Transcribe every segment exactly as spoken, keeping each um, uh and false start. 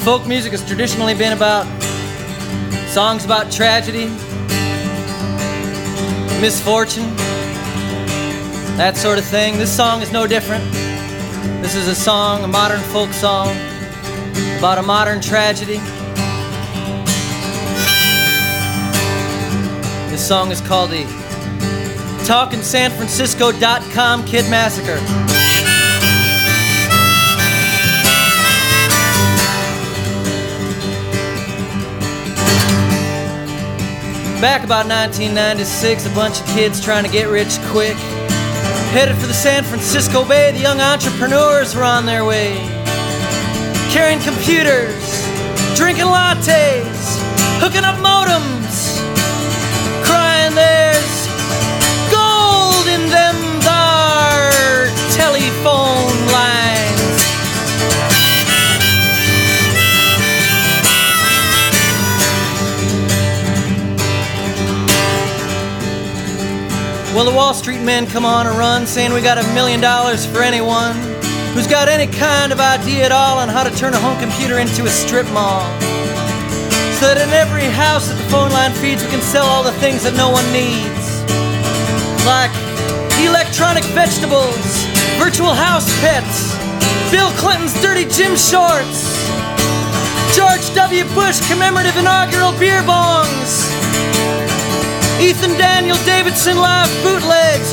Folk music has traditionally been about songs about tragedy, misfortune, that sort of thing. This song is no different. This is a song, a modern folk song, about a modern tragedy. This song is called the Talkin' San Francisco dot com Kid Massacre. Back about nineteen ninety-six, a bunch of kids trying to get rich quick, headed for the San Francisco Bay. The young entrepreneurs were on their way, carrying computers, drinking lattes, hooking up modems, crying there's gold in them thar telephone lines. Well, the Wall Street men come on a run, saying we got a million dollars for anyone who's got any kind of idea at all on how to turn a home computer into a strip mall, so that in every house that the phone line feeds, we can sell all the things that no one needs, like electronic vegetables, virtual house pets, Bill Clinton's dirty gym shorts, George W. Bush commemorative inaugural beer bongs, Ethan Daniel Davidson live bootlegs.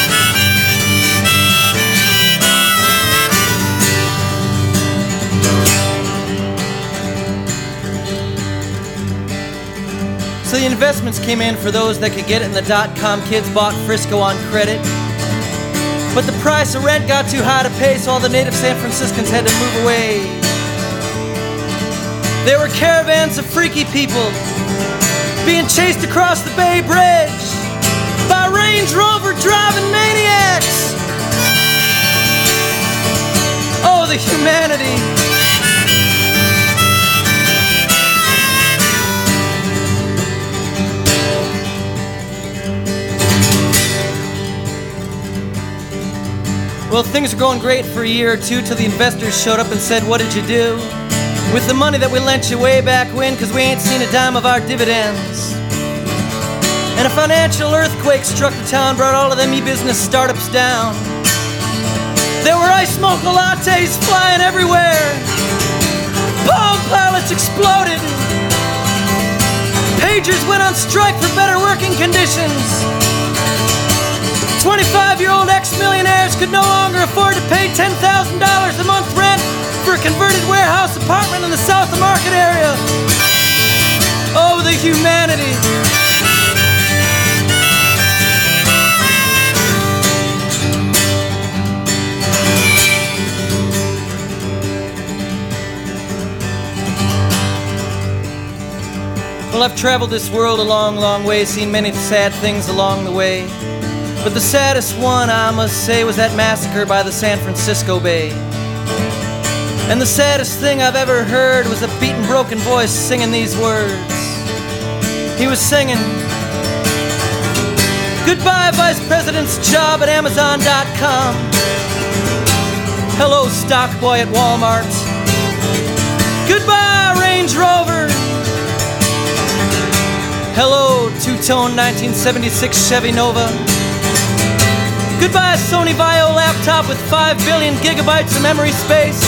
So the investments came in for those that could get it, and the dot-com kids bought Frisco on credit. But the price of rent got too high to pay, so all the native San Franciscans had to move away. There were caravans of freaky people being chased across the Bay Bridge by Range Rover driving maniacs. Oh, the humanity. Well, things were going great for a year or two till the investors showed up and said, "What did you do with the money that we lent you way back when, because we ain't seen a dime of our dividends?" And a financial earthquake struck the town, brought all of them e-business startups down. There were ice mocha lattes flying everywhere. Palm Pilots exploded. Pagers went on strike for better working conditions. twenty-five-year-old ex-millionaires could no longer afford to pay ten thousand dollars a month rent for a converted warehouse apartment in the South of Market area. Oh, the humanity. Well, I've traveled this world a long, long way, seen many sad things along the way. But the saddest one, I must say, was that massacre by the San Francisco Bay. And the saddest thing I've ever heard was a beaten, broken voice singing these words. He was singing, "Goodbye, Vice President's job at Amazon dot com. Hello, stock boy at Walmart. Goodbye, Range Rover. Hello, two-tone nineteen seventy-six Chevy Nova. Goodbye, Sony Vaio laptop with five billion gigabytes of memory space.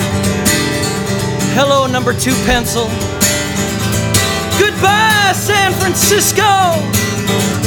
Hello, number two pencil. Goodbye, San Francisco."